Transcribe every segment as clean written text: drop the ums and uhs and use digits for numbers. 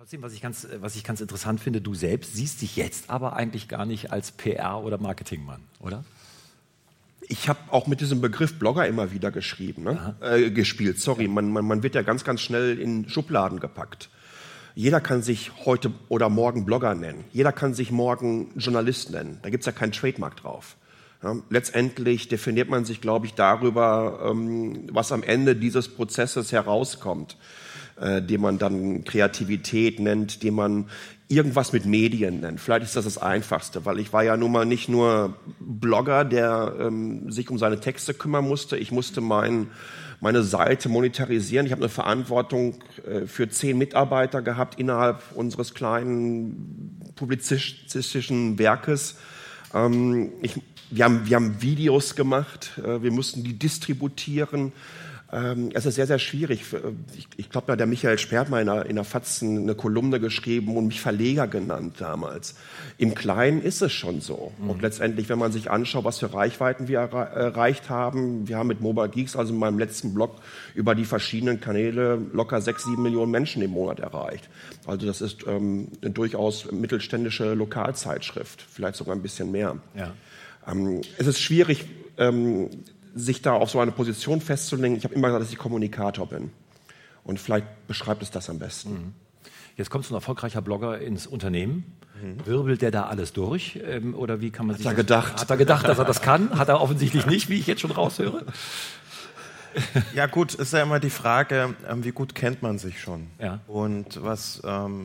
Trotzdem, was ich ganz interessant finde, du selbst siehst dich jetzt aber eigentlich gar nicht als PR- oder Marketingmann, oder? Ich habe auch mit diesem Begriff Blogger immer wieder gespielt. Sorry, man wird ja ganz, ganz schnell in Schubladen gepackt. Jeder kann sich heute oder morgen Blogger nennen. Jeder kann sich morgen Journalist nennen. Da gibt's ja keinen Trademark drauf. Ja, letztendlich definiert man sich, glaube ich, darüber, was am Ende dieses Prozesses herauskommt, den man dann Kreativität nennt, den man irgendwas mit Medien nennt. Vielleicht ist das Einfachste, weil ich war ja nun mal nicht nur Blogger, der sich um seine Texte kümmern musste. Ich musste meine Seite monetarisieren. Ich habe eine Verantwortung für 10 Mitarbeiter gehabt innerhalb unseres kleinen publizistischen Werkes. Wir haben Videos gemacht, wir mussten die distributieren. Es ist sehr, sehr schwierig. Ich glaube, der Michael Sperr hat mal in der FAZ eine Kolumne geschrieben und mich Verleger genannt damals. Im Kleinen ist es schon so. Und letztendlich, wenn man sich anschaut, was für Reichweiten wir erreicht haben, wir haben mit Mobile Geeks, also in meinem letzten Blog, über die verschiedenen Kanäle locker 6-7 Millionen Menschen im Monat erreicht. Also das ist eine durchaus mittelständische Lokalzeitschrift, vielleicht sogar ein bisschen mehr. Ja. Es ist schwierig, sich da auf so eine Position festzulegen. Ich habe immer gesagt, dass ich Kommunikator bin. Und vielleicht beschreibt es das am besten. Jetzt kommt so ein erfolgreicher Blogger ins Unternehmen. Wirbelt der da alles durch? Oder wie kann man sich das... Hat er gedacht, dass er das kann? Hat er offensichtlich nicht, wie ich jetzt schon raushöre. Ja gut, ist ja immer die Frage, wie gut kennt man sich schon? Ja. Und was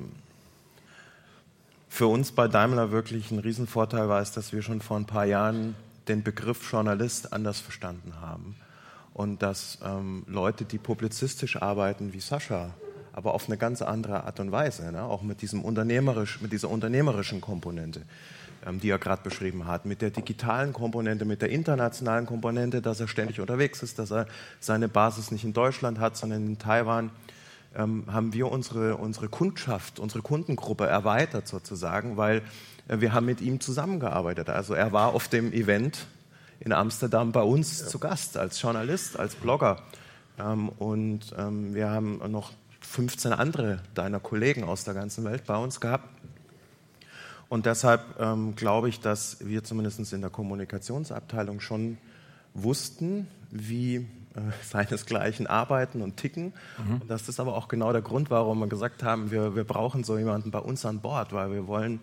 für uns bei Daimler wirklich ein Riesenvorteil war, ist, dass wir schon vor ein paar Jahren den Begriff Journalist anders verstanden haben. Und dass Leute, die publizistisch arbeiten wie Sascha, aber auf eine ganz andere Art und Weise, ne? Auch mit dieser unternehmerischen Komponente, die er gerade beschrieben hat, mit der digitalen Komponente, mit der internationalen Komponente, dass er ständig unterwegs ist, dass er seine Basis nicht in Deutschland hat, sondern in Taiwan, haben wir unsere Kundschaft, unsere Kundengruppe erweitert sozusagen, weil wir haben mit ihm zusammengearbeitet. Also er war auf dem Event in Amsterdam bei uns zu Gast, als Journalist, als Blogger. Und wir haben noch 15 andere deiner Kollegen aus der ganzen Welt bei uns gehabt. Und deshalb glaube ich, dass wir zumindest in der Kommunikationsabteilung schon wussten, wie seinesgleichen arbeiten und ticken. Und das ist aber auch genau der Grund, warum wir gesagt haben, wir brauchen so jemanden bei uns an Bord, weil wir wollen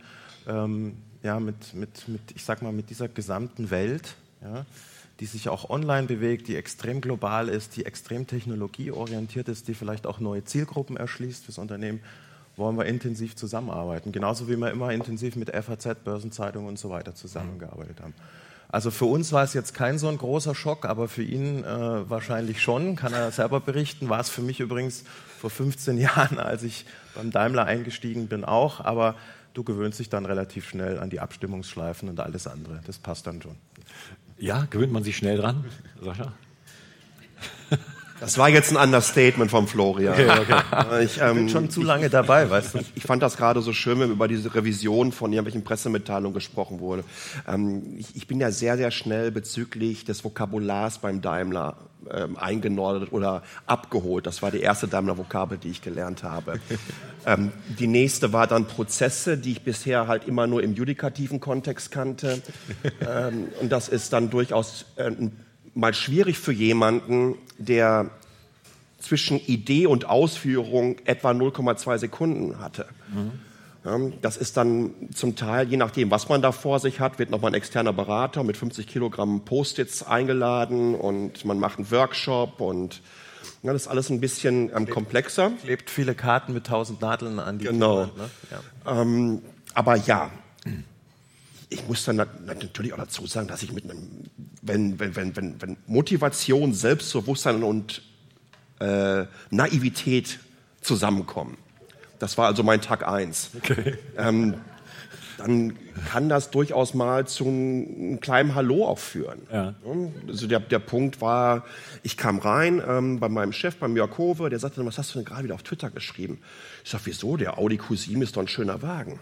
mit dieser gesamten Welt, ja, die sich auch online bewegt, die extrem global ist, die extrem technologieorientiert ist, die vielleicht auch neue Zielgruppen erschließt fürs Unternehmen, wollen wir intensiv zusammenarbeiten. Genauso wie wir immer intensiv mit FAZ, Börsenzeitung und so weiter zusammengearbeitet haben. Also für uns war es jetzt kein so ein großer Schock, aber für ihn wahrscheinlich schon, kann er selber berichten. War es für mich übrigens vor 15 Jahren, als ich beim Daimler eingestiegen bin, auch. Aber du gewöhnst dich dann relativ schnell an die Abstimmungsschleifen und alles andere. Das passt dann schon. Ja, gewöhnt man sich schnell dran, Sascha? Das war jetzt ein Understatement vom Florian. Okay. Ich bin schon zu lange dabei, weißt du. Ich fand das gerade so schön, wenn über diese Revision von irgendwelchen Pressemitteilungen gesprochen wurde. Ich bin ja sehr, sehr schnell bezüglich des Vokabulars beim Daimler eingenordet oder abgeholt. Das war die erste Daimler-Vokabel, die ich gelernt habe. Die nächste war dann Prozesse, die ich bisher halt immer nur im judikativen Kontext kannte. Und das ist dann durchaus mal schwierig für jemanden, der zwischen Idee und Ausführung etwa 0,2 Sekunden hatte. Ja, das ist dann zum Teil, je nachdem, was man da vor sich hat, wird nochmal ein externer Berater mit 50 Kilogramm Post-its eingeladen und man macht einen Workshop und ja, das ist alles ein bisschen komplexer. Klebt viele Karten mit 1000 Nadeln an die Genau. Wand, ne? Ja. Aber ja, ich muss dann natürlich auch dazu sagen, dass ich mit einem, wenn Motivation, Selbstbewusstsein und Naivität zusammenkommen, das war also mein Tag 1, okay. Dann kann das durchaus mal zu einem kleinen Hallo auch führen. Ja. Also der Punkt war, ich kam rein bei meinem Chef, beim Jörg Hove, der sagte, was hast du denn gerade wieder auf Twitter geschrieben? Ich sag, wieso? Der Audi Q7 ist doch ein schöner Wagen.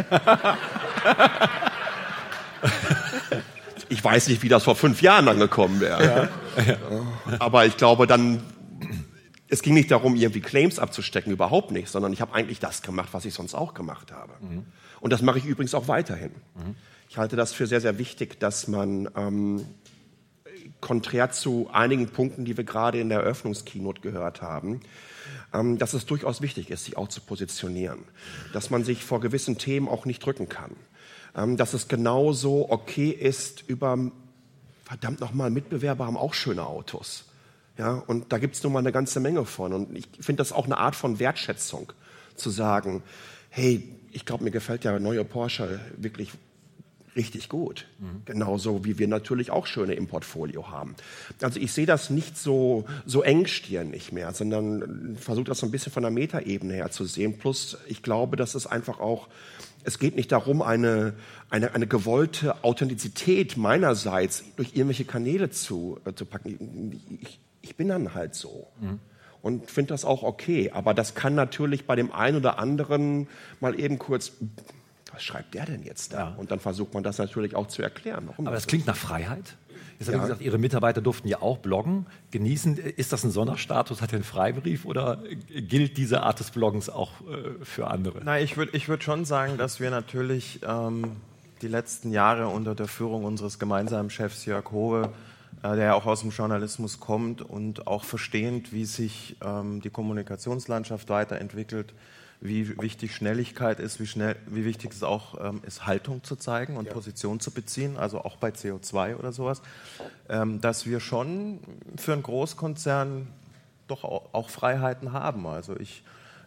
Ich weiß nicht, wie das vor 5 Jahren angekommen wäre. Ja. Aber ich glaube, dann es ging nicht darum, irgendwie Claims abzustecken, überhaupt nicht, sondern ich habe eigentlich das gemacht, was ich sonst auch gemacht habe. Und das mache ich übrigens auch weiterhin. Ich halte das für sehr, sehr wichtig, dass man konträr zu einigen Punkten, die wir gerade in der Eröffnungskeynote gehört haben, dass es durchaus wichtig ist, sich auch zu positionieren, dass man sich vor gewissen Themen auch nicht drücken kann, dass es genauso okay ist, verdammt nochmal, Mitbewerber haben auch schöne Autos. Ja, und da gibt es nun mal eine ganze Menge von. Und ich finde das auch eine Art von Wertschätzung, zu sagen, hey, ich glaube, mir gefällt der neue Porsche wirklich richtig gut. Genauso wie wir natürlich auch schöne im Portfolio haben. Also ich sehe das nicht so engstirnig mehr, sondern versuche das so ein bisschen von der Metaebene her zu sehen. Plus, ich glaube, dass es einfach auch, es geht nicht darum, eine gewollte Authentizität meinerseits durch irgendwelche Kanäle zu packen. Ich bin dann halt so. Und finde das auch okay. Aber das kann natürlich bei dem einen oder anderen mal eben kurz, was schreibt der denn jetzt da? Ja. Und dann versucht man das natürlich auch zu erklären. Warum aber das klingt nach Freiheit. Jetzt haben Sie gesagt, Ihre Mitarbeiter durften ja auch bloggen, genießen. Ist das ein Sonderstatus? Hat er einen Freibrief oder gilt diese Art des Bloggens auch für andere? Nein, ich würd schon sagen, dass wir natürlich die letzten Jahre unter der Führung unseres gemeinsamen Chefs Jörg Howe, der ja auch aus dem Journalismus kommt und auch verstehend, wie sich die Kommunikationslandschaft weiterentwickelt, wie wichtig Schnelligkeit ist, wie wichtig es auch ist, Haltung zu zeigen und Position zu beziehen, also auch bei CO2 oder sowas, dass wir schon für einen Großkonzern doch auch Freiheiten haben. Also ich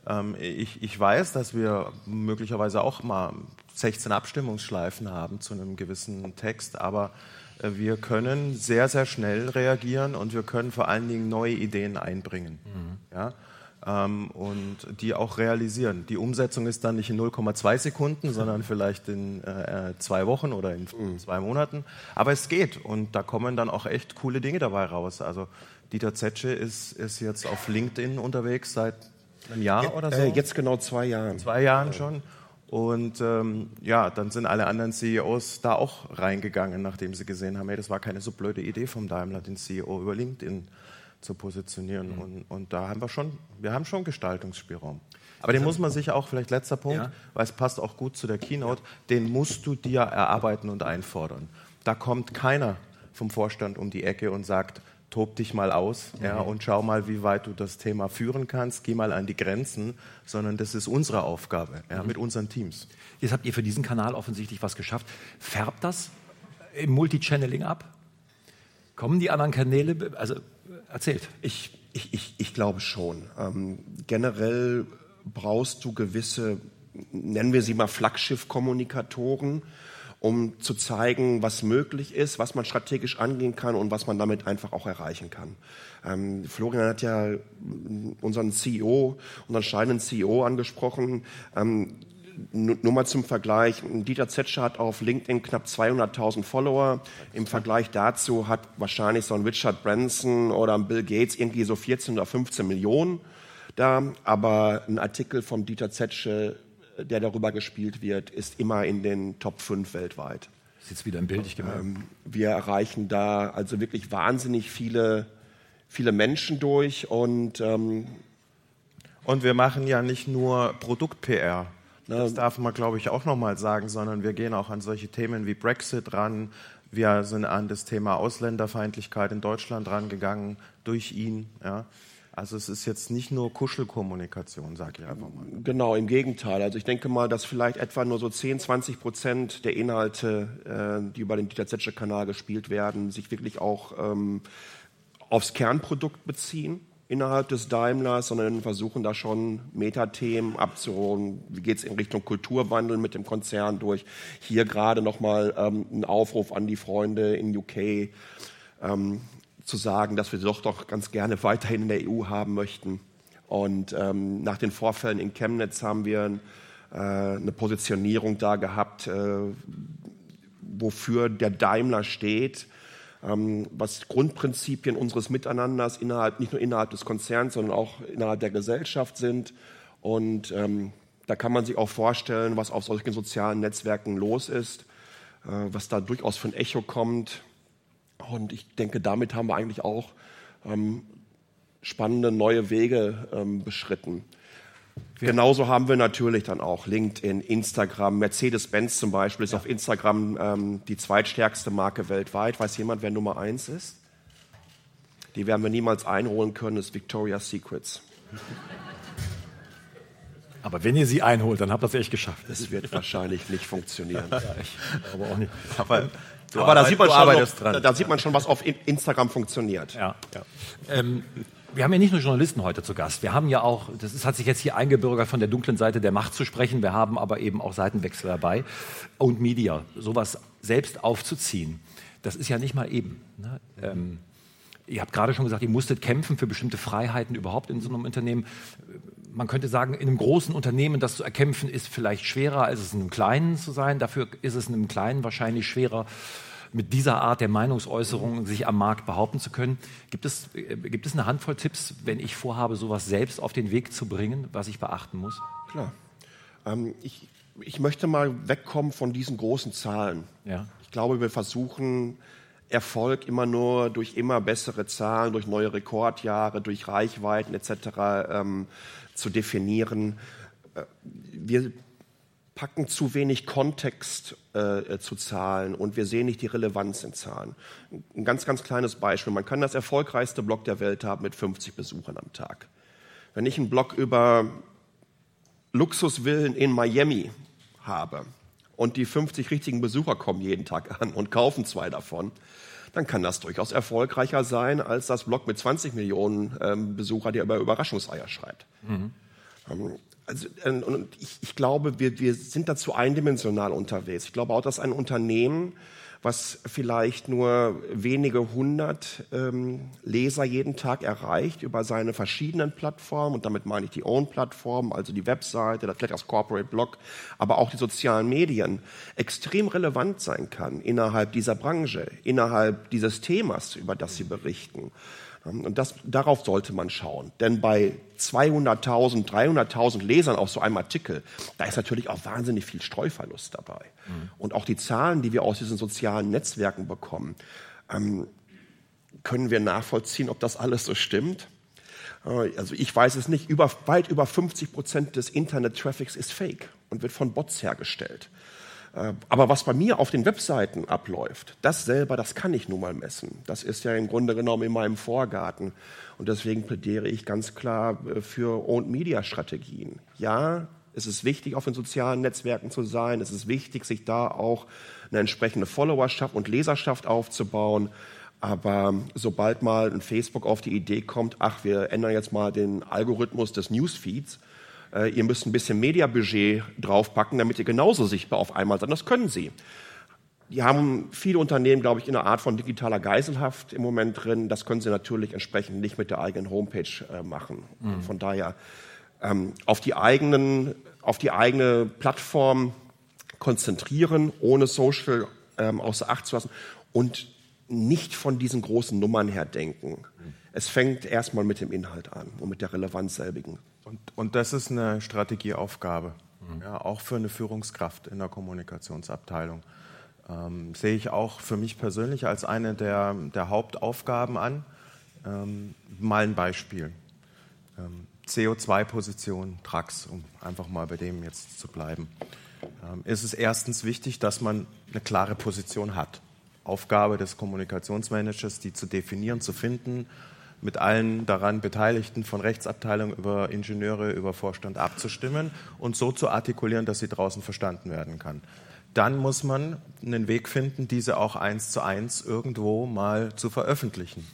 weiß, dass wir möglicherweise auch mal 16 Abstimmungsschleifen haben zu einem gewissen Text, aber wir können sehr, sehr schnell reagieren und wir können vor allen Dingen neue Ideen einbringen. Ja? Und die auch realisieren. Die Umsetzung ist dann nicht in 0,2 Sekunden, sondern vielleicht in 2 Wochen oder in 2 Monaten. Aber es geht und da kommen dann auch echt coole Dinge dabei raus. Also Dieter Zetsche ist jetzt auf LinkedIn unterwegs seit einem Jahr oder so. Jetzt genau 2 Jahren. 2 Jahren schon. Und dann sind alle anderen CEOs da auch reingegangen, nachdem sie gesehen haben, hey, das war keine so blöde Idee vom Daimler, den CEO über LinkedIn zu positionieren. Und da haben wir haben schon Gestaltungsspielraum. Aber den muss man sich auch, vielleicht letzter Punkt, weil es passt auch gut zu der Keynote, den musst du dir erarbeiten und einfordern. Da kommt keiner vom Vorstand um die Ecke und sagt, tob dich mal aus und schau mal, wie weit du das Thema führen kannst, geh mal an die Grenzen, sondern das ist unsere Aufgabe mit unseren Teams. Jetzt habt ihr für diesen Kanal offensichtlich was geschafft. Färbt das im Multichanneling ab? Kommen die anderen Kanäle, also erzählt. Ich glaube schon. Generell brauchst du gewisse, nennen wir sie mal Flaggschiff-Kommunikatoren, um zu zeigen, was möglich ist, was man strategisch angehen kann und was man damit einfach auch erreichen kann. Florian hat ja unseren scheidenden CEO angesprochen. Nur mal zum Vergleich, Dieter Zetsche hat auf LinkedIn knapp 200.000 Follower. Im Vergleich dazu hat wahrscheinlich so ein Richard Branson oder ein Bill Gates irgendwie so 14 oder 15 Millionen da. Aber ein Artikel von Dieter Zetsche, der darüber gespielt wird, ist immer in den Top 5 weltweit. Das ist jetzt wieder im Bild, ich gemerkt. Wir erreichen da also wirklich wahnsinnig viele Menschen durch. Und wir machen ja nicht nur Produkt-PR. Das darf man, glaube ich, auch nochmal sagen, sondern wir gehen auch an solche Themen wie Brexit ran. Wir sind an das Thema Ausländerfeindlichkeit in Deutschland rangegangen durch ihn. Ja. Also es ist jetzt nicht nur Kuschelkommunikation, sage ich einfach mal. Genau, im Gegenteil. Also ich denke mal, dass vielleicht etwa nur so 10-20% der Inhalte, die über den Dieter Zetsche-Kanal gespielt werden, sich wirklich auch aufs Kernprodukt beziehen innerhalb des Daimlers, sondern versuchen da schon Metathemen abzuholen. Wie geht es in Richtung Kulturwandel mit dem Konzern durch? Hier gerade nochmal ein Aufruf an die Freunde in UK, zu sagen, dass wir sie doch ganz gerne weiterhin in der EU haben möchten. Und nach den Vorfällen in Chemnitz haben wir eine Positionierung da gehabt, wofür der Daimler steht, was Grundprinzipien unseres Miteinanders nicht nur innerhalb des Konzerns, sondern auch innerhalb der Gesellschaft sind. Und da kann man sich auch vorstellen, was auf solchen sozialen Netzwerken los ist, was da durchaus für ein Echo kommt. Und ich denke, damit haben wir eigentlich auch spannende neue Wege beschritten. Genauso haben wir natürlich dann auch LinkedIn, Instagram. Mercedes-Benz zum Beispiel ist auf Instagram die zweitstärkste Marke weltweit. Weiß jemand, wer Nummer 1 ist? Die werden wir niemals einholen können, ist Victoria's Secrets. Aber wenn ihr sie einholt, dann habt ihr es echt geschafft. Das wird wahrscheinlich nicht funktionieren. Ja, aber auch nicht. Aber da sieht man schon, was auf Instagram funktioniert. Ja. Wir haben ja nicht nur Journalisten heute zu Gast. Wir haben ja auch, hat sich jetzt hier eingebürgert, von der dunklen Seite der Macht zu sprechen. Wir haben aber eben auch Seitenwechsel dabei. Und Media, sowas selbst aufzuziehen, das ist ja nicht mal eben. Ne? Ihr habt gerade schon gesagt, ihr musstet kämpfen für bestimmte Freiheiten überhaupt in so einem Unternehmen. Man könnte sagen, in einem großen Unternehmen das zu erkämpfen, ist vielleicht schwerer, als es in einem kleinen zu sein. Dafür ist es in einem kleinen wahrscheinlich schwerer, mit dieser Art der Meinungsäußerung sich am Markt behaupten zu können. Gibt es eine Handvoll Tipps, wenn ich vorhabe, sowas selbst auf den Weg zu bringen, was ich beachten muss? Klar. Ich möchte mal wegkommen von diesen großen Zahlen. Ja. Ich glaube, wir versuchen Erfolg immer nur durch immer bessere Zahlen, durch neue Rekordjahre, durch Reichweiten etc. Zu definieren. Wir packen zu wenig Kontext zu Zahlen und wir sehen nicht die Relevanz in Zahlen. Ein ganz, ganz kleines Beispiel. Man kann das erfolgreichste Blog der Welt haben mit 50 Besuchern am Tag. Wenn ich einen Blog über Luxusvillen in Miami habe und die 50 richtigen Besucher kommen jeden Tag an und kaufen 2 davon, dann kann das durchaus erfolgreicher sein als das Blog mit 20 Millionen Besucher, der über Überraschungseier schreibt. Und ich glaube, wir sind dazu eindimensional unterwegs. Ich glaube auch, dass ein Unternehmen, was vielleicht nur wenige hundert Leser jeden Tag erreicht über seine verschiedenen Plattformen, und damit meine ich die Own-Plattformen, also die Webseite, vielleicht das Corporate-Blog, aber auch die sozialen Medien, extrem relevant sein kann innerhalb dieser Branche, innerhalb dieses Themas, über das sie berichten. Und darauf sollte man schauen. Denn bei 200.000, 300.000 Lesern auf so einem Artikel, da ist natürlich auch wahnsinnig viel Streuverlust dabei. Und auch die Zahlen, die wir aus diesen sozialen Netzwerken bekommen, können wir nachvollziehen, ob das alles so stimmt. Also ich weiß es nicht. Weit über 50% des Internet-Traffics ist Fake und wird von Bots hergestellt. Aber was bei mir auf den Webseiten abläuft, das kann ich nun mal messen. Das ist ja im Grunde genommen in meinem Vorgarten. Und deswegen plädiere ich ganz klar für Owned-Media-Strategien. Ja, es ist wichtig, auf den sozialen Netzwerken zu sein. Es ist wichtig, sich da auch eine entsprechende Followerschaft und Leserschaft aufzubauen. Aber sobald mal ein Facebook auf die Idee kommt, wir ändern jetzt mal den Algorithmus des Newsfeeds, ihr müsst ein bisschen Mediabudget draufpacken, damit ihr genauso sichtbar auf einmal seid. Das können sie. Die haben viele Unternehmen, glaube ich, in einer Art von digitaler Geiselhaft im Moment drin. Das können sie natürlich entsprechend nicht mit der eigenen Homepage machen. Von daher auf die eigene Plattform konzentrieren, ohne Social außer Acht zu lassen und nicht von diesen großen Nummern her denken. Es fängt erstmal mit dem Inhalt an und mit der Relevanz selbigen. Und das ist eine Strategieaufgabe, ja, auch für eine Führungskraft in der Kommunikationsabteilung. Sehe ich auch für mich persönlich als eine der Hauptaufgaben an. Mal ein Beispiel. CO2-Position, Trax, um einfach mal bei dem jetzt zu bleiben. Ist es erstens wichtig, dass man eine klare Position hat. Aufgabe des Kommunikationsmanagers, die zu definieren, zu finden, mit allen daran Beteiligten, von Rechtsabteilung über Ingenieure, über Vorstand abzustimmen und so zu artikulieren, dass sie draußen verstanden werden kann. Dann muss man einen Weg finden, diese auch 1:1 irgendwo mal zu veröffentlichen.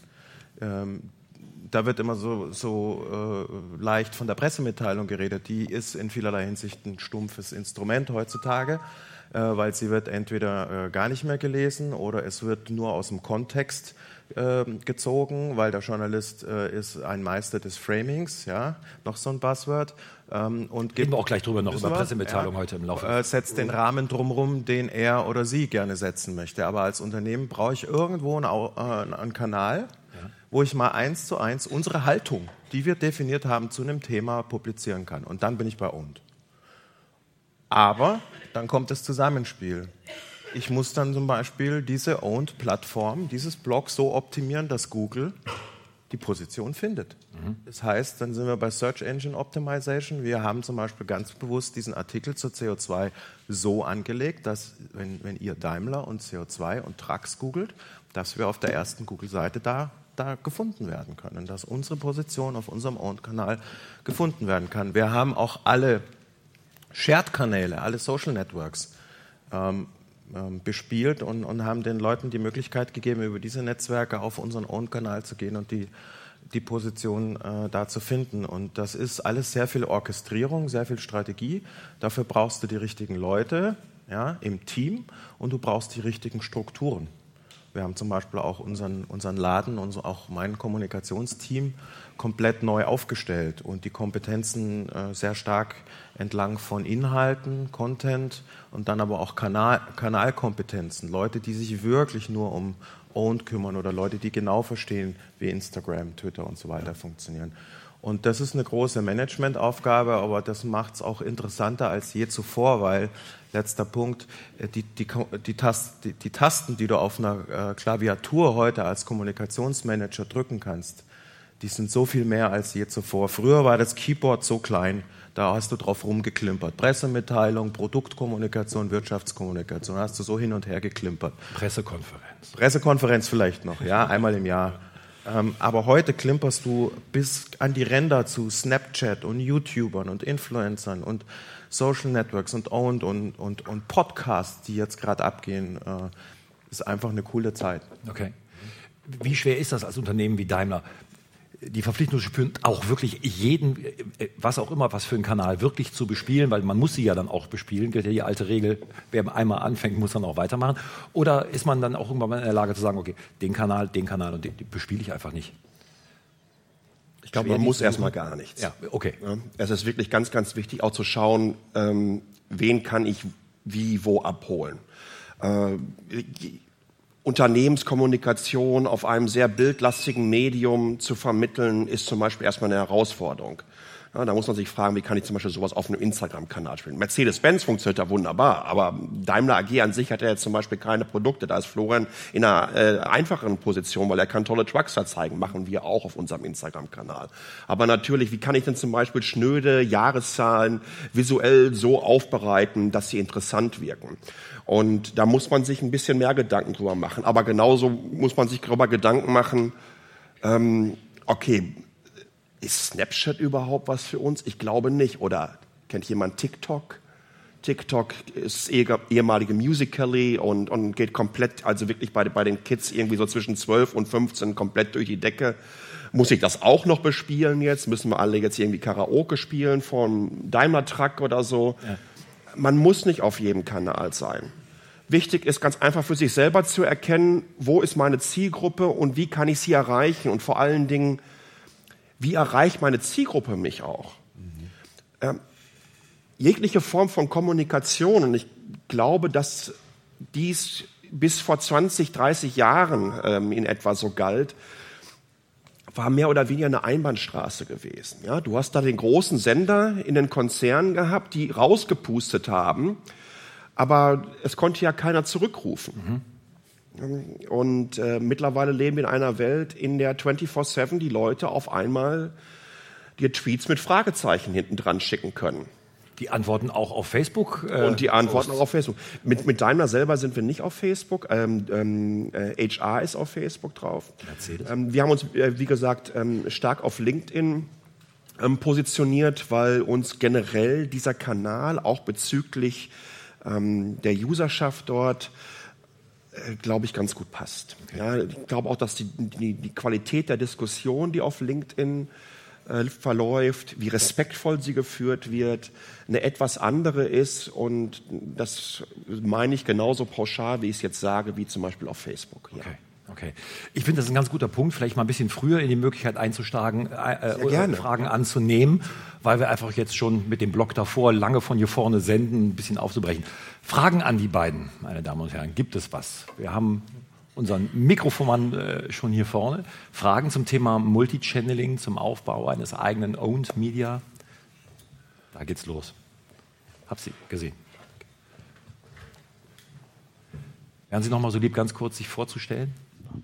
Da wird immer so leicht von der Pressemitteilung geredet. Die ist in vielerlei Hinsicht ein stumpfes Instrument heutzutage, weil sie wird entweder gar nicht mehr gelesen oder es wird nur aus dem Kontext gezogen, weil der Journalist ist ein Meister des Framings, ja, noch so ein Buzzword. Und Reden wir auch gleich drüber noch über Pressemitteilung heute im Laufe. Setzt den Rahmen drumherum, den er oder sie gerne setzen möchte. Aber als Unternehmen brauche ich irgendwo einen Kanal, wo ich mal 1:1 unsere Haltung, die wir definiert haben, zu einem Thema publizieren kann. Und dann bin ich bei Owned. Aber dann kommt das Zusammenspiel. Ich muss dann zum Beispiel diese Owned-Plattform, dieses Blog so optimieren, dass Google die Position findet. Das heißt, dann sind wir bei Search Engine Optimization. Wir haben zum Beispiel ganz bewusst diesen Artikel zu CO2 so angelegt, dass wenn ihr Daimler und CO2 und Trucks googelt, dass wir auf der ersten Google-Seite da gefunden werden können, dass unsere Position auf unserem Owned-Kanal gefunden werden kann. Wir haben auch alle Shared-Kanäle, alle Social Networks bespielt und haben den Leuten die Möglichkeit gegeben, über diese Netzwerke auf unseren Own-Kanal zu gehen und die Position da zu finden. Und das ist alles sehr viel Orchestrierung, sehr viel Strategie. Dafür brauchst du die richtigen Leute, ja, im Team, und du brauchst die richtigen Strukturen. Wir haben zum Beispiel auch unseren Laden und auch mein Kommunikationsteam komplett neu aufgestellt und die Kompetenzen sehr stark entlang von Inhalten, Content und dann aber auch Kanalkompetenzen. Leute, die sich wirklich nur um Owned kümmern oder Leute, die genau verstehen, wie Instagram, Twitter und so weiter funktionieren. Und das ist eine große Managementaufgabe, aber das macht es auch interessanter als je zuvor, weil, letzter Punkt, die Tasten, die du auf einer Klaviatur heute als Kommunikationsmanager drücken kannst, die sind so viel mehr als je zuvor. Früher war das Keyboard so klein, da hast du drauf rumgeklimpert. Pressemitteilung, Produktkommunikation, Wirtschaftskommunikation, hast du so hin und her geklimpert. Pressekonferenz vielleicht noch, ja, einmal im Jahr. Aber heute klimperst du bis an die Ränder zu Snapchat und YouTubern und Influencern und Social Networks und Owned und Podcasts, die jetzt gerade abgehen. Ist einfach eine coole Zeit. Okay. Wie schwer ist das als Unternehmen wie Daimler, die Verpflichtung zu spüren, auch wirklich jeden, was auch immer, was für einen Kanal wirklich zu bespielen, weil man muss sie ja dann auch bespielen, gilt ja die alte Regel, wer einmal anfängt, muss dann auch weitermachen. Oder ist man dann auch irgendwann mal in der Lage zu sagen, okay, den Kanal und den bespiele ich einfach nicht? Ich glaube, man muss erstmal gar nichts. Ja, okay. Ja, es ist wirklich ganz, ganz wichtig, auch zu schauen, wen kann ich wie, wo abholen. Unternehmenskommunikation auf einem sehr bildlastigen Medium zu vermitteln, ist zum Beispiel erstmal eine Herausforderung. Ja, da muss man sich fragen, wie kann ich zum Beispiel sowas auf einem Instagram-Kanal spielen. Mercedes-Benz funktioniert da wunderbar, aber Daimler AG an sich hat ja jetzt zum Beispiel keine Produkte. Da ist Florian in einer einfacheren Position, weil er kann tolle Trucks da zeigen. Machen wir auch auf unserem Instagram-Kanal. Aber natürlich, wie kann ich denn zum Beispiel schnöde Jahreszahlen visuell so aufbereiten, dass sie interessant wirken? Und da muss man sich ein bisschen mehr Gedanken drüber machen. Aber genauso muss man sich darüber Gedanken machen, okay, ist Snapchat überhaupt was für uns? Ich glaube nicht. Oder kennt jemand TikTok? TikTok ist ehemalige Musical.ly und geht komplett, also wirklich bei den Kids irgendwie so zwischen 12 und 15 komplett durch die Decke. Muss ich das auch noch bespielen jetzt? Müssen wir alle jetzt irgendwie Karaoke spielen vom Daimler-Truck oder so? Ja. Man muss nicht auf jedem Kanal sein. Wichtig ist ganz einfach für sich selber zu erkennen, wo ist meine Zielgruppe und wie kann ich sie erreichen? Und vor allen Dingen, wie erreicht meine Zielgruppe mich auch? Jegliche Form von Kommunikation, und ich glaube, dass dies bis vor 20, 30 Jahren in etwa so galt, war mehr oder weniger eine Einbahnstraße gewesen. Ja, du hast da den großen Sender in den Konzernen gehabt, die rausgepustet haben, aber es konnte ja keiner zurückrufen. Und mittlerweile leben wir in einer Welt, in der 24/7 die Leute auf einmal dir Tweets mit Fragezeichen hinten dran schicken können. Die antworten auch auf Facebook? Und die antworten auch auf Facebook. Mit Daimler selber sind wir nicht auf Facebook. HR ist auf Facebook drauf. Wir haben uns, wie gesagt, stark auf LinkedIn positioniert, weil uns generell dieser Kanal auch bezüglich der Userschaft dort, glaube ich, ganz gut passt. Okay. Ja, ich glaube auch, dass die Qualität der Diskussion, die auf LinkedIn verläuft, wie respektvoll sie geführt wird, eine etwas andere ist, und das meine ich genauso pauschal, wie ich es jetzt sage, wie zum Beispiel auf Facebook. Ja. Okay. Ich finde, das ist ein ganz guter Punkt, vielleicht mal ein bisschen früher in die Möglichkeit einzusteigen, Fragen anzunehmen, weil wir einfach jetzt schon mit dem Block davor lange von hier vorne senden, ein bisschen aufzubrechen. Fragen an die beiden, meine Damen und Herren, gibt es was? Wir haben unseren Mikrofonmann schon hier vorne. Fragen zum Thema Multichanneling, zum Aufbau eines eigenen Owned Media? Da geht's los. Hab Sie gesehen. Wären Sie noch mal so lieb, ganz kurz sich vorzustellen?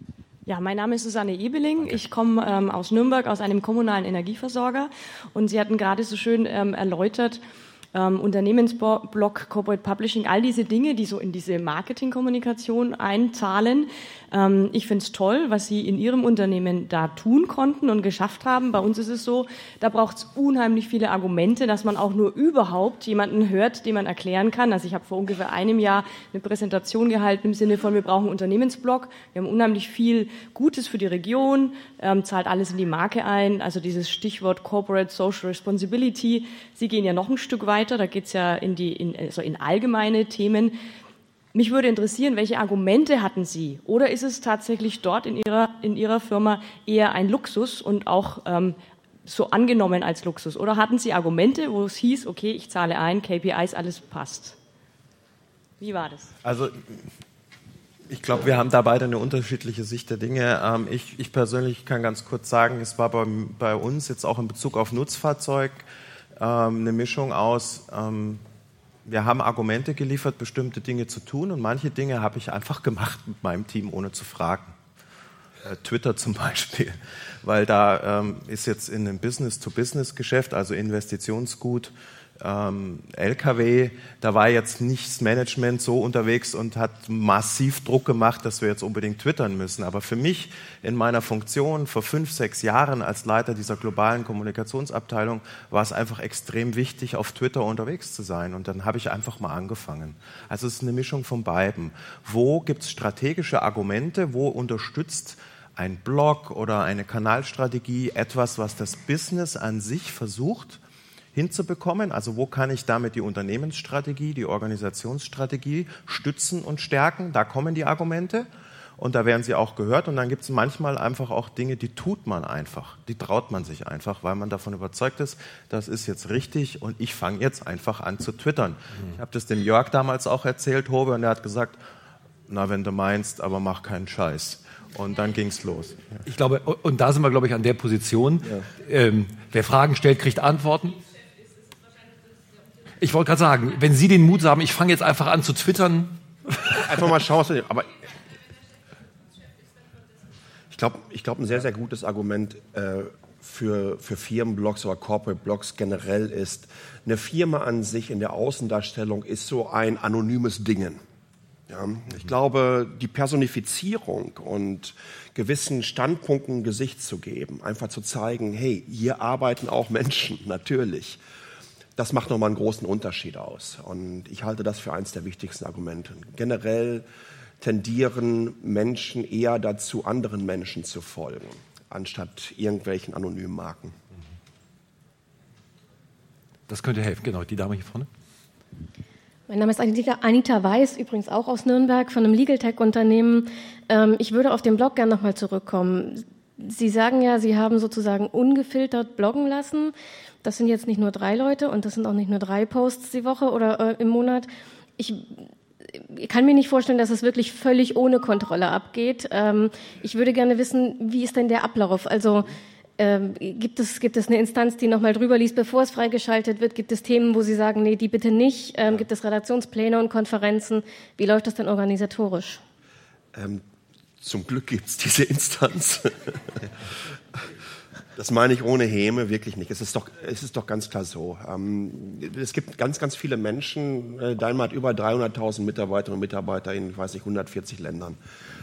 Ja, mein Name ist Susanne Ebeling. Ich komme aus Nürnberg, aus einem kommunalen Energieversorger. Und Sie hatten gerade so schön erläutert, Unternehmensblog, Corporate Publishing, all diese Dinge, die so in diese Marketingkommunikation einzahlen. Ich finde es toll, was Sie in Ihrem Unternehmen da tun konnten und geschafft haben. Bei uns ist es so, da braucht es unheimlich viele Argumente, dass man auch nur überhaupt jemanden hört, den man erklären kann. Also ich habe vor ungefähr einem Jahr eine Präsentation gehalten im Sinne von, wir brauchen einen Unternehmensblog. Wir haben unheimlich viel Gutes für die Region, zahlt alles in die Marke ein. Also dieses Stichwort Corporate Social Responsibility. Sie gehen ja noch ein Stück weiter, da geht es ja in allgemeine Themen. Mich würde interessieren, welche Argumente hatten Sie? Oder ist es tatsächlich dort in Ihrer Firma eher ein Luxus und auch so angenommen als Luxus? Oder hatten Sie Argumente, wo es hieß, okay, ich zahle ein, KPIs, alles passt? Wie war das? Also ich glaube, wir haben da beide eine unterschiedliche Sicht der Dinge. Ich persönlich kann ganz kurz sagen, es war bei uns jetzt auch in Bezug auf Nutzfahrzeug eine Mischung aus... Wir haben Argumente geliefert, bestimmte Dinge zu tun und manche Dinge habe ich einfach gemacht mit meinem Team, ohne zu fragen. Twitter zum Beispiel, weil da ist jetzt in einem Business-to-Business-Geschäft, also Investitionsgut, LKW, da war jetzt nicht das Management so unterwegs und hat massiv Druck gemacht, dass wir jetzt unbedingt twittern müssen. Aber für mich in meiner Funktion vor 5, 6 Jahren als Leiter dieser globalen Kommunikationsabteilung war es einfach extrem wichtig, auf Twitter unterwegs zu sein. Und dann habe ich einfach mal angefangen. Also es ist eine Mischung von beiden. Wo gibt es strategische Argumente? Wo unterstützt ein Blog oder eine Kanalstrategie etwas, was das Business an sich versucht hinzubekommen? Also wo kann ich damit die Unternehmensstrategie, die Organisationsstrategie stützen und stärken? Da kommen die Argumente und da werden sie auch gehört. Und dann gibt es manchmal einfach auch Dinge, die tut man einfach, die traut man sich einfach, weil man davon überzeugt ist, das ist jetzt richtig und ich fange jetzt einfach an zu twittern. Ich habe das dem Jörg damals auch erzählt, Hobe, und er hat gesagt, na, wenn du meinst, aber mach keinen Scheiß. Und dann ging's los. Ich glaube, und da sind wir, glaube ich, an der Position. Ja. Wer Fragen stellt, kriegt Antworten. Ich wollte gerade sagen, wenn Sie den Mut haben, ich fange jetzt einfach an zu twittern. Einfach mal schauen. Aber ich glaube, ein sehr, sehr gutes Argument für Firmenblogs oder Corporate Blogs generell ist, eine Firma an sich in der Außendarstellung ist so ein anonymes Dingen. Ja, ich glaube, die Personifizierung und gewissen Standpunkten ein Gesicht zu geben, einfach zu zeigen, hey, hier arbeiten auch Menschen, natürlich. Das macht nochmal einen großen Unterschied aus. Und ich halte das für eines der wichtigsten Argumente. Generell tendieren Menschen eher dazu, anderen Menschen zu folgen, anstatt irgendwelchen anonymen Marken. Das könnte helfen, genau. Die Dame hier vorne. Mein Name ist Anita Weiß, übrigens auch aus Nürnberg, von einem Legal Tech-Unternehmen. Ich würde auf den Blog gerne nochmal zurückkommen. Sie sagen ja, Sie haben sozusagen ungefiltert bloggen lassen. Das sind jetzt nicht nur 3 Leute und das sind auch nicht nur 3 Posts die Woche oder im Monat. Ich kann mir nicht vorstellen, dass es wirklich völlig ohne Kontrolle abgeht. Ich würde gerne wissen, wie ist denn der Ablauf? Also gibt es eine Instanz, die nochmal drüber liest, bevor es freigeschaltet wird? Gibt es Themen, wo Sie sagen, nee, die bitte nicht? Gibt es Redaktionspläne und Konferenzen? Wie läuft das denn organisatorisch? Zum Glück gibt es diese Instanz. Das meine ich ohne Häme wirklich nicht. Es ist doch ganz klar so. Es gibt ganz, ganz viele Menschen. Daimler hat über 300.000 Mitarbeiterinnen und Mitarbeiter in, ich weiß nicht, 140 Ländern,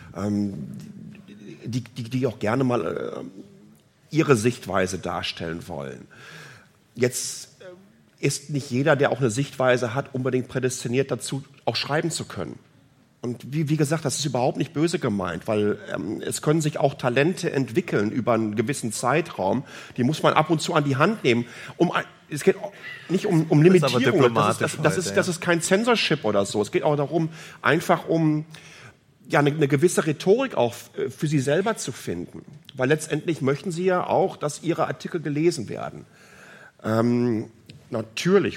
die auch gerne mal ihre Sichtweise darstellen wollen. Jetzt ist nicht jeder, der auch eine Sichtweise hat, unbedingt prädestiniert dazu, auch schreiben zu können. Und wie gesagt, das ist überhaupt nicht böse gemeint, weil es können sich auch Talente entwickeln über einen gewissen Zeitraum. Die muss man ab und zu an die Hand nehmen. Es geht nicht um Limitierung. Das ist kein Censorship oder so. Es geht auch darum, einfach um eine gewisse Rhetorik auch für Sie selber zu finden. Weil letztendlich möchten Sie ja auch, dass Ihre Artikel gelesen werden. Natürlich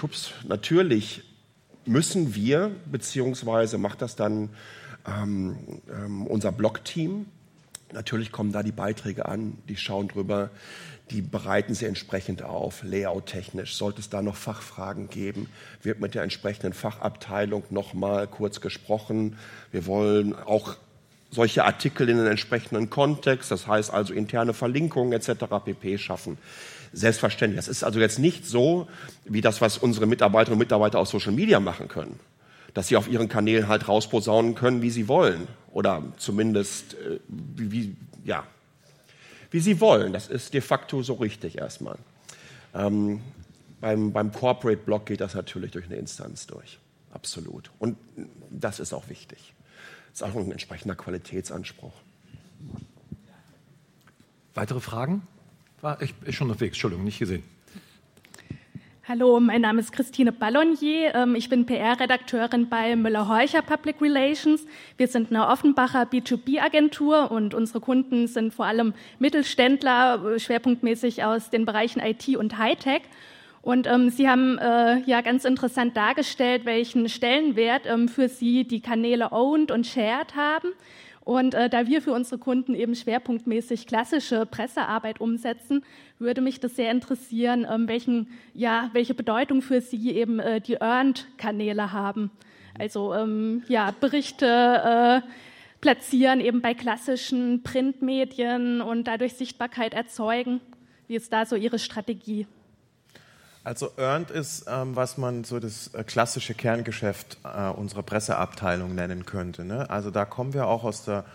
müssen wir, beziehungsweise macht das dann unser Blog-Team. Natürlich kommen da die Beiträge an, die schauen drüber, die bereiten sie entsprechend auf, layout-technisch. Sollte es da noch Fachfragen geben, wird mit der entsprechenden Fachabteilung nochmal kurz gesprochen. Wir wollen auch solche Artikel in den entsprechenden Kontext, das heißt also interne Verlinkungen etc. pp. Schaffen. Selbstverständlich. Das ist also jetzt nicht so, wie das, was unsere Mitarbeiterinnen und Mitarbeiter auf Social Media machen können, dass sie auf ihren Kanälen halt rausposaunen können, wie sie wollen. Oder zumindest, wie sie wollen. Das ist de facto so richtig erstmal. Beim Corporate Blog geht das natürlich durch eine Instanz durch. Absolut. Und das ist auch wichtig. Das ist auch ein entsprechender Qualitätsanspruch. Weitere Fragen? Ich bin schon unterwegs, Entschuldigung, nicht gesehen. Hallo, mein Name ist Christine Ballonnier. Ich bin PR-Redakteurin bei Müller-Horcher Public Relations. Wir sind eine Offenbacher B2B-Agentur und unsere Kunden sind vor allem Mittelständler, schwerpunktmäßig aus den Bereichen IT und Hightech. Und Sie haben ja ganz interessant dargestellt, welchen Stellenwert für Sie die Kanäle Owned und Shared haben. Und da wir für unsere Kunden eben schwerpunktmäßig klassische Pressearbeit umsetzen, würde mich das sehr interessieren, welche Bedeutung für Sie eben die Earned-Kanäle haben. Also Berichte platzieren eben bei klassischen Printmedien und dadurch Sichtbarkeit erzeugen. Wie ist da so Ihre Strategie? Also Earned ist, was man so das klassische Kerngeschäft unserer Presseabteilung nennen könnte. Ne? Also da kommen wir auch aus der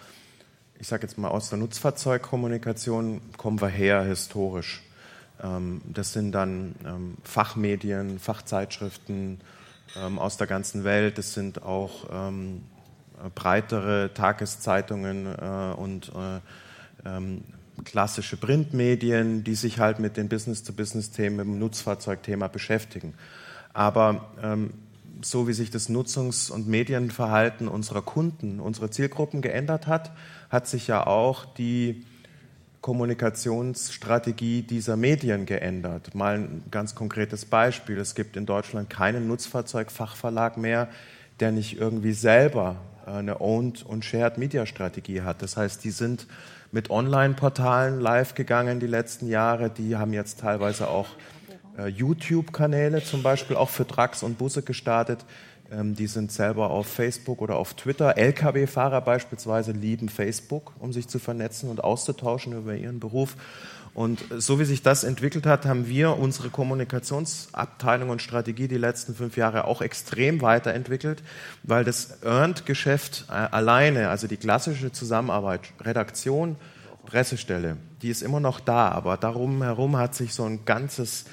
Nutzfahrzeugkommunikation, kommen wir her historisch. Das sind dann Fachmedien, Fachzeitschriften aus der ganzen Welt. Das sind auch breitere Tageszeitungen und klassische Printmedien, die sich halt mit den Business-to-Business-Themen, mit dem Nutzfahrzeugthema beschäftigen. Aber so wie sich das Nutzungs- und Medienverhalten unserer Kunden, unserer Zielgruppen geändert hat, hat sich ja auch die Kommunikationsstrategie dieser Medien geändert. Mal ein ganz konkretes Beispiel. Es gibt in Deutschland keinen Nutzfahrzeugfachverlag mehr, der nicht irgendwie selber eine Owned- und Shared-Media-Strategie hat. Das heißt, die sind mit Online-Portalen live gegangen die letzten Jahre. Die haben jetzt teilweise auch YouTube-Kanäle zum Beispiel auch für Trucks und Busse gestartet. Die sind selber auf Facebook oder auf Twitter. Lkw-Fahrer beispielsweise lieben Facebook, um sich zu vernetzen und auszutauschen über ihren Beruf. Und so wie sich das entwickelt hat, haben wir unsere Kommunikationsabteilung und Strategie die letzten 5 Jahre auch extrem weiterentwickelt, weil das Earned-Geschäft alleine, also die klassische Zusammenarbeit, Redaktion, Pressestelle, die ist immer noch da, aber darum herum hat sich so ein ganzes,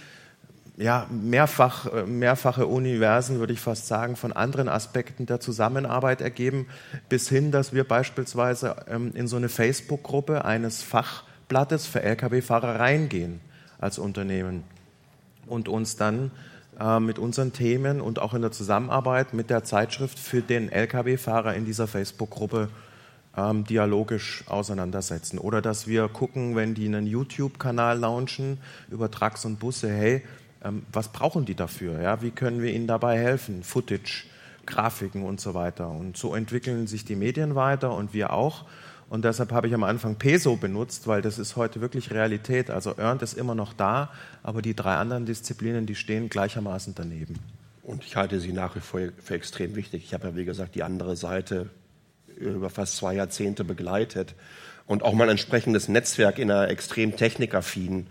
mehrfache Universen, würde ich fast sagen, von anderen Aspekten der Zusammenarbeit ergeben, bis hin, dass wir beispielsweise in so eine Facebook-Gruppe eines Fachblattes für Lkw-Fahrer reingehen als Unternehmen und uns dann mit unseren Themen und auch in der Zusammenarbeit mit der Zeitschrift für den Lkw-Fahrer in dieser Facebook-Gruppe dialogisch auseinandersetzen. Oder dass wir gucken, wenn die einen YouTube-Kanal launchen über Trucks und Busse, hey, was brauchen die dafür? Ja? Wie können wir ihnen dabei helfen? Footage, Grafiken und so weiter. Und so entwickeln sich die Medien weiter und wir auch. Und deshalb habe ich am Anfang Peso benutzt, weil das ist heute wirklich Realität. Also Earned ist immer noch da, aber die 3 anderen Disziplinen, die stehen gleichermaßen daneben. Und ich halte sie nach wie vor für extrem wichtig. Ich habe ja, wie gesagt, die andere Seite über fast 2 Jahrzehnte begleitet und auch mal ein entsprechendes Netzwerk in einer extrem technikaffinen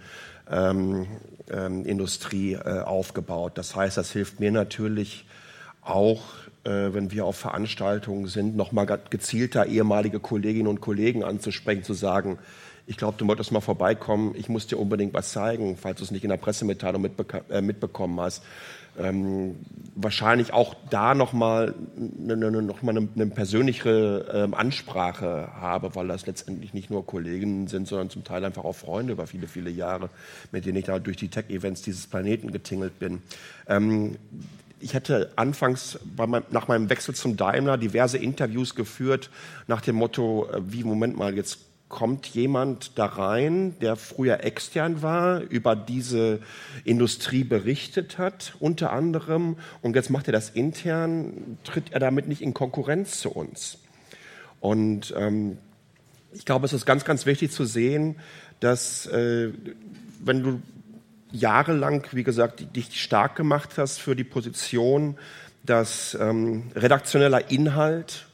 Industrie aufgebaut. Das heißt, das hilft mir natürlich auch, wenn wir auf Veranstaltungen sind, nochmal gezielter ehemalige Kolleginnen und Kollegen anzusprechen, zu sagen, ich glaube, du wolltest mal vorbeikommen, ich muss dir unbedingt was zeigen, falls du es nicht in der Pressemitteilung mitbekommen hast. Wahrscheinlich auch da nochmal eine persönlichere Ansprache habe, weil das letztendlich nicht nur Kollegen sind, sondern zum Teil einfach auch Freunde über viele, viele Jahre, mit denen ich da durch die Tech-Events dieses Planeten getingelt bin. Ich hatte anfangs nach meinem Wechsel zum Daimler diverse Interviews geführt nach dem Motto, jetzt kommt jemand da rein, der früher extern war, über diese Industrie berichtet hat, unter anderem, und jetzt macht er das intern, tritt er damit nicht in Konkurrenz zu uns. Und ich glaube, es ist ganz, ganz wichtig zu sehen, dass wenn du jahrelang, wie gesagt, dich stark gemacht hast für die Position, dass redaktioneller Inhalt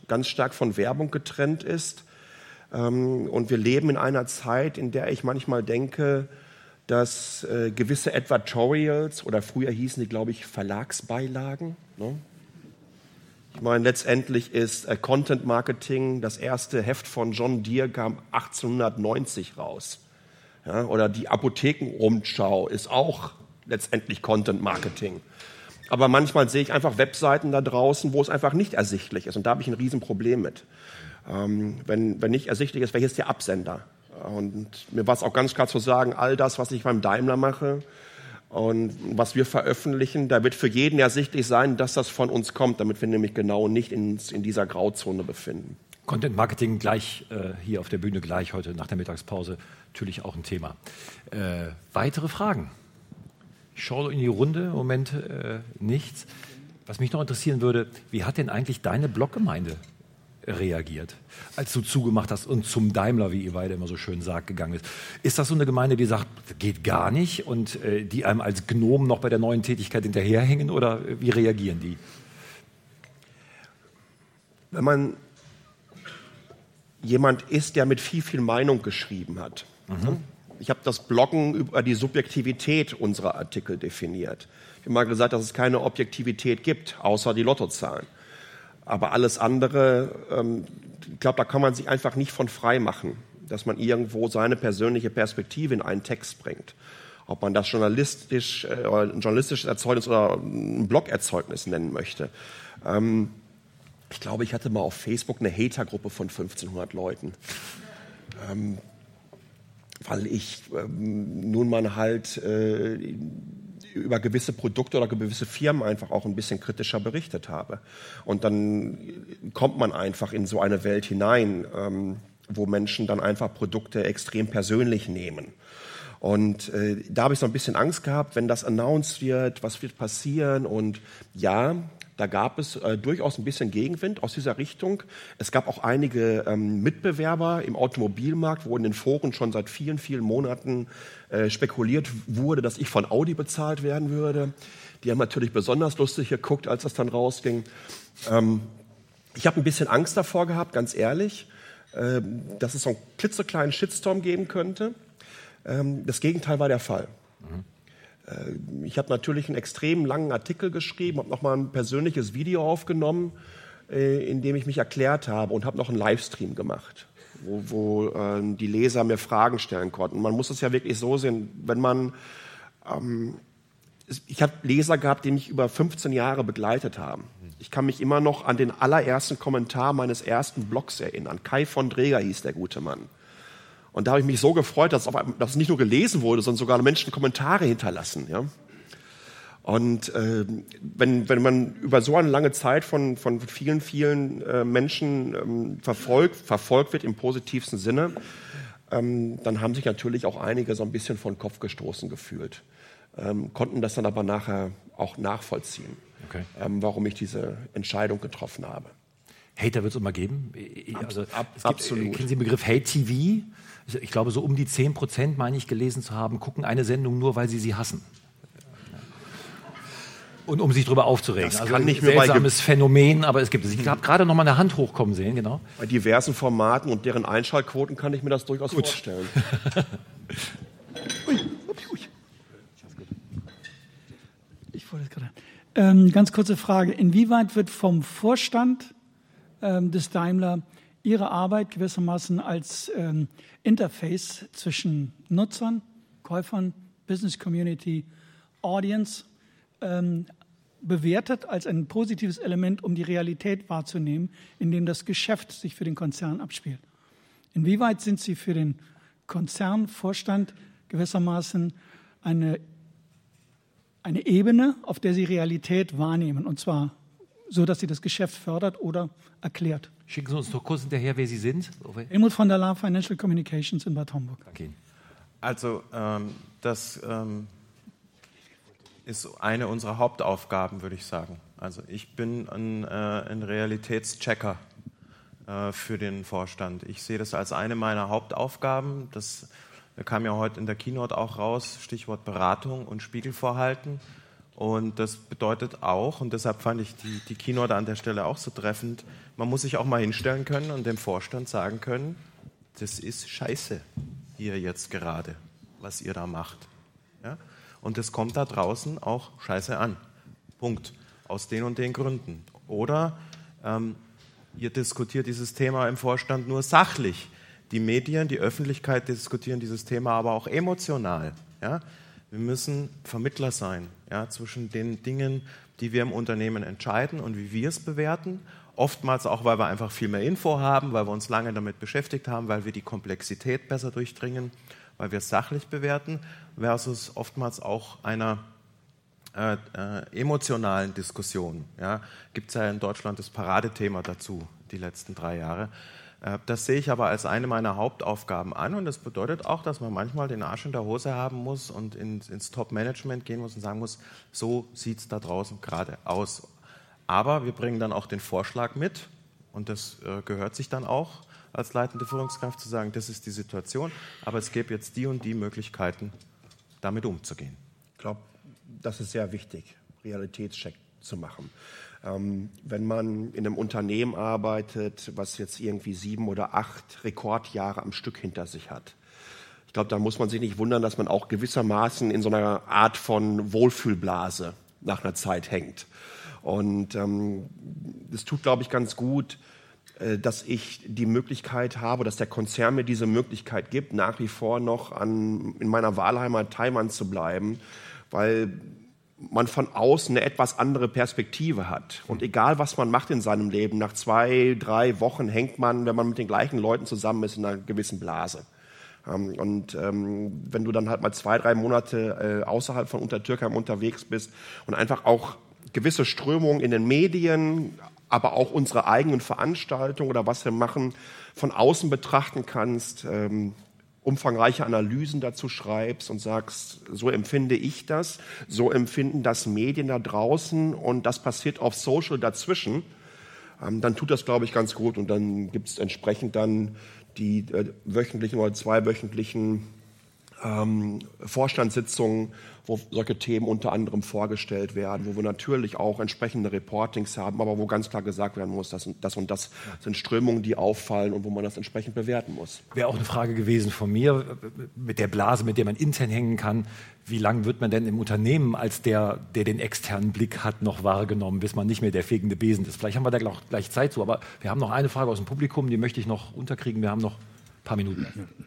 ganz stark von Werbung getrennt ist. Und wir leben in einer Zeit, in der ich manchmal denke, dass gewisse Advertorials oder früher hießen die, glaube ich, Verlagsbeilagen. Ne? Ich meine, letztendlich ist Content Marketing, das erste Heft von John Deere kam 1890 raus. Ja, oder die Apothekenrundschau ist auch letztendlich Content Marketing. Aber manchmal sehe ich einfach Webseiten da draußen, wo es einfach nicht ersichtlich ist. Und da habe ich ein Riesenproblem mit. Wenn nicht ersichtlich ist, welches ist der Absender? Und mir war es auch ganz klar zu sagen, all das, was ich beim Daimler mache und was wir veröffentlichen, da wird für jeden ersichtlich sein, dass das von uns kommt, damit wir nämlich genau nicht in dieser Grauzone befinden. Content Marketing gleich hier auf der Bühne, gleich heute nach der Mittagspause, natürlich auch ein Thema. Weitere Fragen? Ich schaue in die Runde, im Moment nichts. Was mich noch interessieren würde, wie hat denn eigentlich deine Bloggemeinde reagiert, als du zugemacht hast und zum Daimler, wie ihr beide immer so schön sagt, gegangen ist? Ist das so eine Gemeinde, die sagt, geht gar nicht und die einem als Gnom noch bei der neuen Tätigkeit hinterherhängen oder wie reagieren die? Wenn man jemand ist, der mit viel Meinung geschrieben hat. Ich habe das Bloggen über die Subjektivität unserer Artikel definiert. Ich habe mal gesagt, dass es keine Objektivität gibt, außer die Lottozahlen. Aber alles andere, ich glaube, da kann man sich einfach nicht von frei machen, dass man irgendwo seine persönliche Perspektive in einen Text bringt. Ob man das journalistisch, ein journalistisches Erzeugnis oder ein Blogerzeugnis nennen möchte. Ich glaube, ich hatte mal auf Facebook eine Hatergruppe von 1500 Leuten. Weil ich nun mal halt über gewisse Produkte oder gewisse Firmen einfach auch ein bisschen kritischer berichtet habe. Und dann kommt man einfach in so eine Welt hinein, wo Menschen dann einfach Produkte extrem persönlich nehmen. Und da habe ich so ein bisschen Angst gehabt, wenn das announced wird, was wird passieren. Und ja, da gab es durchaus ein bisschen Gegenwind aus dieser Richtung. Es gab auch einige Mitbewerber im Automobilmarkt, wo in den Foren schon seit vielen Monaten spekuliert wurde, dass ich von Audi bezahlt werden würde. Die haben natürlich besonders lustig geguckt, als das dann rausging. Ich habe ein bisschen Angst davor gehabt, ganz ehrlich, dass es so einen klitzekleinen Shitstorm geben könnte. Das Gegenteil war der Fall. Ich habe natürlich einen extrem langen Artikel geschrieben, habe nochmal ein persönliches Video aufgenommen, in dem ich mich erklärt habe und habe noch einen Livestream gemacht, wo die Leser mir Fragen stellen konnten. Man muss es ja wirklich so sehen, wenn man... ich habe Leser gehabt, die mich über 15 Jahre begleitet haben. Ich kann mich immer noch an den allerersten Kommentar meines ersten Blogs erinnern. Kai von Dreger hieß der gute Mann. Und da habe ich mich so gefreut, dass es nicht nur gelesen wurde, sondern sogar Menschen Kommentare hinterlassen. Ja? Und wenn man über so eine lange Zeit von vielen Menschen verfolgt wird im positivsten Sinne, dann haben sich natürlich auch einige so ein bisschen vor den Kopf gestoßen gefühlt. Konnten das dann aber nachher auch nachvollziehen, okay. Warum ich diese Entscheidung getroffen habe. Hater wird es immer geben. Also, absolut. Kennen Sie den Begriff Hate TV? Ich glaube, so um die 10%, meine ich, gelesen zu haben, gucken eine Sendung nur, weil sie hassen. Und um sich darüber aufzuregen. Das also kann nicht ein seltsames Phänomen, aber es gibt es. Ich habe gerade noch mal eine Hand hochkommen sehen, genau. Bei diversen Formaten und deren Einschaltquoten kann ich mir das durchaus vorstellen. Ich wollte gerade. Ganz kurze Frage. Inwieweit wird vom Vorstand des Daimler Ihre Arbeit gewissermaßen als Interface zwischen Nutzern, Käufern, Business Community, Audience bewertet als ein positives Element, um die Realität wahrzunehmen, in dem das Geschäft sich für den Konzern abspielt? Inwieweit sind Sie für den Konzernvorstand gewissermaßen eine Ebene, auf der Sie Realität wahrnehmen, und zwar so, dass sie das Geschäft fördert oder erklärt? Schicken Sie uns noch kurz hinterher, wer Sie sind. Helmut von der Laar, Financial Communications in Bad Homburg. Danke Ihnen. Also das ist eine unserer Hauptaufgaben, würde ich sagen. Also ich bin ein Realitätschecker für den Vorstand. Ich sehe das als eine meiner Hauptaufgaben. Das kam ja heute in der Keynote auch raus, Stichwort Beratung und Spiegelvorhalten. Und das bedeutet auch, und deshalb fand ich die Keynote an der Stelle auch so treffend, man muss sich auch mal hinstellen können und dem Vorstand sagen können, das ist scheiße hier jetzt gerade, was ihr da macht. Ja? Und das kommt da draußen auch scheiße an. Punkt. Aus den und den Gründen. Oder ihr diskutiert dieses Thema im Vorstand nur sachlich. Die Medien, die Öffentlichkeit diskutieren dieses Thema aber auch emotional. Ja? Wir müssen Vermittler sein, ja, zwischen den Dingen, die wir im Unternehmen entscheiden und wie wir es bewerten. Oftmals auch, weil wir einfach viel mehr Info haben, weil wir uns lange damit beschäftigt haben, weil wir die Komplexität besser durchdringen, weil wir es sachlich bewerten, versus oftmals auch einer emotionalen Diskussion. Ja. Gibt es ja in Deutschland das Paradethema dazu, die letzten 3 Jahre. Das sehe ich aber als eine meiner Hauptaufgaben an und das bedeutet auch, dass man manchmal den Arsch in der Hose haben muss und ins Top-Management gehen muss und sagen muss, so sieht es da draußen gerade aus. Aber wir bringen dann auch den Vorschlag mit und das gehört sich dann auch als leitende Führungskraft zu sagen, das ist die Situation, aber es gäbe jetzt die und die Möglichkeiten, damit umzugehen. Ich glaube, das ist sehr wichtig, Realitätscheck zu machen. Wenn man in einem Unternehmen arbeitet, was jetzt irgendwie 7 oder 8 Rekordjahre am Stück hinter sich hat, ich glaube, da muss man sich nicht wundern, dass man auch gewissermaßen in so einer Art von Wohlfühlblase nach einer Zeit hängt. Und das tut, glaube ich, ganz gut, dass ich die Möglichkeit habe, dass der Konzern mir diese Möglichkeit gibt, nach wie vor noch in meiner Wahlheimat Taiwan zu bleiben, weil man von außen eine etwas andere Perspektive hat. Und egal, was man macht in seinem Leben, nach 2, 3 Wochen hängt man, wenn man mit den gleichen Leuten zusammen ist, in einer gewissen Blase. Und wenn du dann halt mal 2, 3 Monate außerhalb von Untertürkheim unterwegs bist und einfach auch gewisse Strömungen in den Medien, aber auch unsere eigenen Veranstaltungen oder was wir machen, von außen betrachten kannst, umfangreiche Analysen dazu schreibst und sagst, so empfinde ich das, so empfinden das Medien da draußen und das passiert auf Social dazwischen, dann tut das, glaube ich, ganz gut und dann gibt es entsprechend dann die wöchentlichen oder 2-wöchentlichen Vorstandssitzungen, wo solche Themen unter anderem vorgestellt werden, wo wir natürlich auch entsprechende Reportings haben, aber wo ganz klar gesagt werden muss, das und das sind Strömungen, die auffallen und wo man das entsprechend bewerten muss. Wäre auch eine Frage gewesen von mir, mit der Blase, mit der man intern hängen kann, wie lange wird man denn im Unternehmen als der den externen Blick hat, noch wahrgenommen, bis man nicht mehr der fegende Besen ist? Vielleicht haben wir da gleich Zeit zu, aber wir haben noch eine Frage aus dem Publikum, die möchte ich noch unterkriegen. Wir haben noch ein paar Minuten.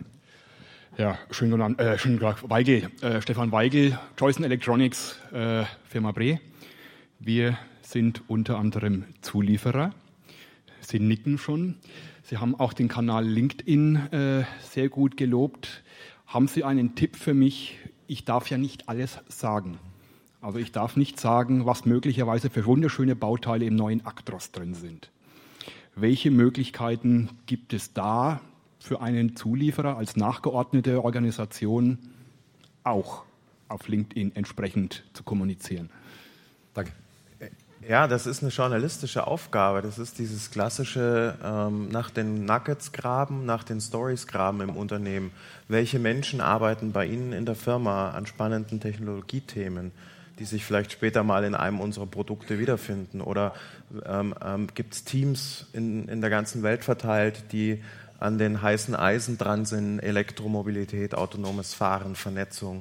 Ja, schönen guten Tag, Weigel, Stefan Weigel, Joyson Electronics, Firma Bre. Wir sind unter anderem Zulieferer. Sie nicken schon. Sie haben auch den Kanal LinkedIn sehr gut gelobt. Haben Sie einen Tipp für mich? Ich darf ja nicht alles sagen. Also ich darf nicht sagen, was möglicherweise für wunderschöne Bauteile im neuen Actros drin sind. Welche Möglichkeiten gibt es da, für einen Zulieferer als nachgeordnete Organisation auch auf LinkedIn entsprechend zu kommunizieren? Danke. Ja, das ist eine journalistische Aufgabe. Das ist dieses klassische nach den Nuggets graben, nach den Stories graben im Unternehmen. Welche Menschen arbeiten bei Ihnen in der Firma an spannenden Technologiethemen, die sich vielleicht später mal in einem unserer Produkte wiederfinden? Oder gibt es Teams in der ganzen Welt verteilt, die an den heißen Eisen dran sind, Elektromobilität, autonomes Fahren, Vernetzung.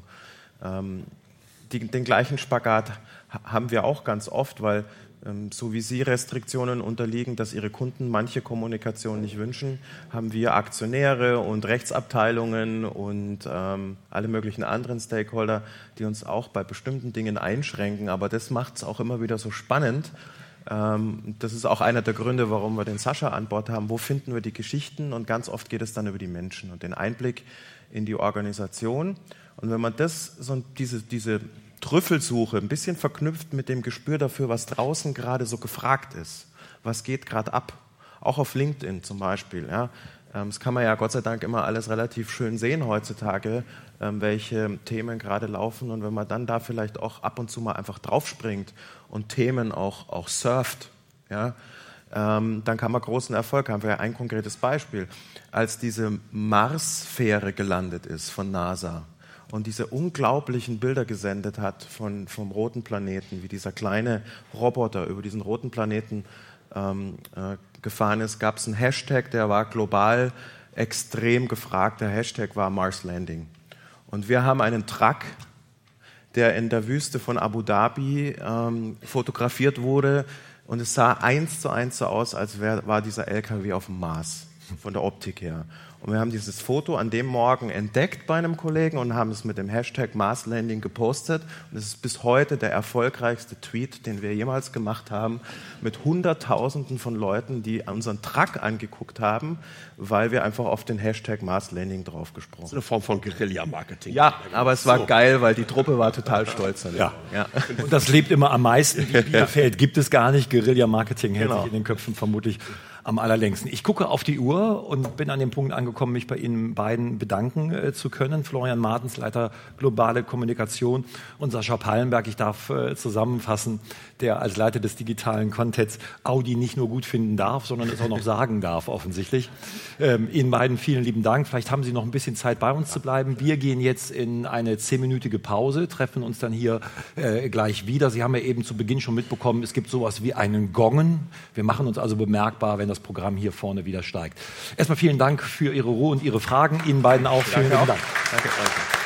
Den gleichen Spagat haben wir auch ganz oft, weil so wie Sie Restriktionen unterliegen, dass Ihre Kunden manche Kommunikation nicht wünschen, haben wir Aktionäre und Rechtsabteilungen und alle möglichen anderen Stakeholder, die uns auch bei bestimmten Dingen einschränken. Aber das macht es auch immer wieder so spannend. Das ist auch einer der Gründe, warum wir den Sascha an Bord haben. Wo finden wir die Geschichten? Und ganz oft geht es dann über die Menschen und den Einblick in die Organisation. Und wenn man diese Trüffelsuche ein bisschen verknüpft mit dem Gespür dafür, was draußen gerade so gefragt ist, was geht gerade ab, auch auf LinkedIn zum Beispiel. Ja, das kann man ja Gott sei Dank immer alles relativ schön sehen heutzutage, welche Themen gerade laufen. Und wenn man dann da vielleicht auch ab und zu mal einfach draufspringt und Themen auch surft, ja, dann kann man großen Erfolg haben. Ein konkretes Beispiel, als diese Mars-Fähre gelandet ist von NASA und diese unglaublichen Bilder gesendet hat vom roten Planeten, wie dieser kleine Roboter über diesen roten Planeten gefahren ist, gab es einen Hashtag, der war global extrem gefragt. Der Hashtag war Mars Landing. Und wir haben einen Truck, der in der Wüste von Abu Dhabi fotografiert wurde, und es sah 1:1 so aus, als war dieser LKW auf dem Mars, von der Optik her. Und wir haben dieses Foto an dem Morgen entdeckt bei einem Kollegen und haben es mit dem Hashtag Mars Landing gepostet. Und es ist bis heute der erfolgreichste Tweet, den wir jemals gemacht haben, mit Hunderttausenden von Leuten, die unseren Truck angeguckt haben, weil wir einfach auf den Hashtag Mars Landing draufgesprochen haben. Das ist eine Form von Guerilla-Marketing. Ja, aber es war geil, weil die Truppe war total stolz. Ja. Und das lebt immer am meisten. Wie Bielefeld gibt es gar nicht. Guerilla-Marketing hält sich in den Köpfen vermutlich am allerlängsten. Ich gucke auf die Uhr und bin an dem Punkt angekommen, mich bei Ihnen beiden bedanken zu können. Florian Martens, Leiter Globale Kommunikation, und Sascha Pallenberg, ich darf zusammenfassen, der als Leiter des digitalen Contents Audi nicht nur gut finden darf, sondern es auch noch sagen darf, offensichtlich. Ihnen beiden vielen lieben Dank. Vielleicht haben Sie noch ein bisschen Zeit, bei uns zu bleiben. Wir gehen jetzt in eine 10-minütige Pause, treffen uns dann hier gleich wieder. Sie haben ja eben zu Beginn schon mitbekommen, es gibt sowas wie einen Gongen. Wir machen uns also bemerkbar, wenn das Programm hier vorne wieder steigt. Erstmal vielen Dank für Ihre Ruhe und Ihre Fragen. Ihnen beiden auch vielen Dank. Danke.